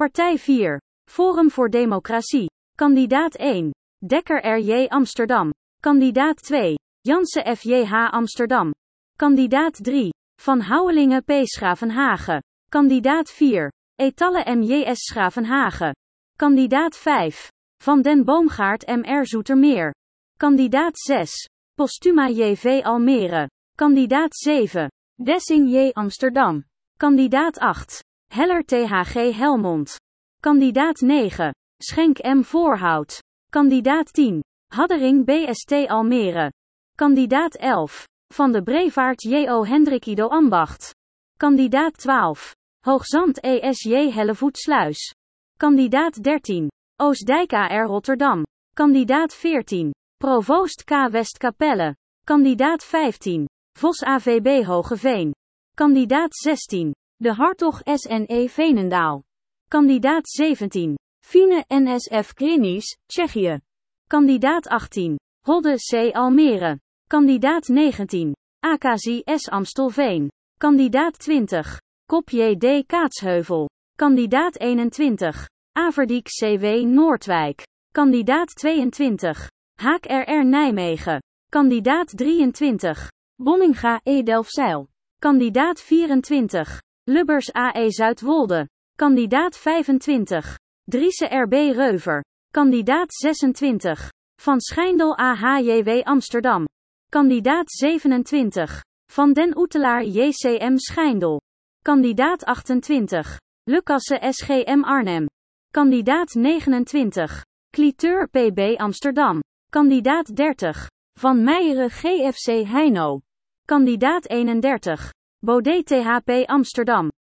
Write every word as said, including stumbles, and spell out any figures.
Partij vier. Forum voor Democratie. Kandidaat één. Dekker R J Amsterdam. Kandidaat twee. Jansen F J H Amsterdam. Kandidaat drie. Van Houwelingen P Schravenhagen. Kandidaat vier. Etalle M J S Schravenhagen. Kandidaat vijf. Van den Boomgaard M R Zoetermeer. Kandidaat zes. Postuma J V Almere. Kandidaat zeven. Dessing J Amsterdam. Kandidaat acht. Heller T H G Helmond. Kandidaat negen. Schenk M Voorhout. Kandidaat tien. Haddering B S T Almere. Kandidaat elf. Van de Brevaart J O Hendrikido Ambacht. Kandidaat twaalf. Hoogzand E S J Hellevoetsluis. Kandidaat dertien. Oostdijk A R Rotterdam. Kandidaat veertien. Provoost K Westkapelle. Kandidaat vijftien. Vos A V B Hogeveen. Kandidaat zestien. De Hartog S N E Veenendaal. Kandidaat zeventien. Fine N S F Klinisch, Tsjechië. Kandidaat achttien. Hodde C Almere. Kandidaat negentien. A K Z S Amstelveen. Kandidaat twintig. Kop J D Kaatsheuvel. Kandidaat eenentwintig. Averdiek C W Noordwijk. Kandidaat tweeëntwintig. Haak R R Nijmegen. Kandidaat drieëntwintig. Bonninga E Delfzijl. Kandidaat vierentwintig. Lubbers A E Zuidwolde. Kandidaat vijfentwintig. Driese R B Reuver. Kandidaat zesentwintig. Van Schijndel A H J W Amsterdam. Kandidaat zevenentwintig. Van den Oetelaar J C M Schijndel. Kandidaat achtentwintig. Lucasse S G M Arnhem. Kandidaat negenentwintig. Cliteur P B Amsterdam. Kandidaat dertig. Van Meijeren G F C Heino. Kandidaat eenendertig. Baudet T H P Amsterdam.